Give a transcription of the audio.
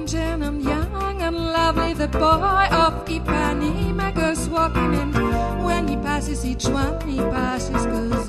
mountain and young and lovely, the boy of Ipanema goes walking in. When he passes each one, he passes, 'cause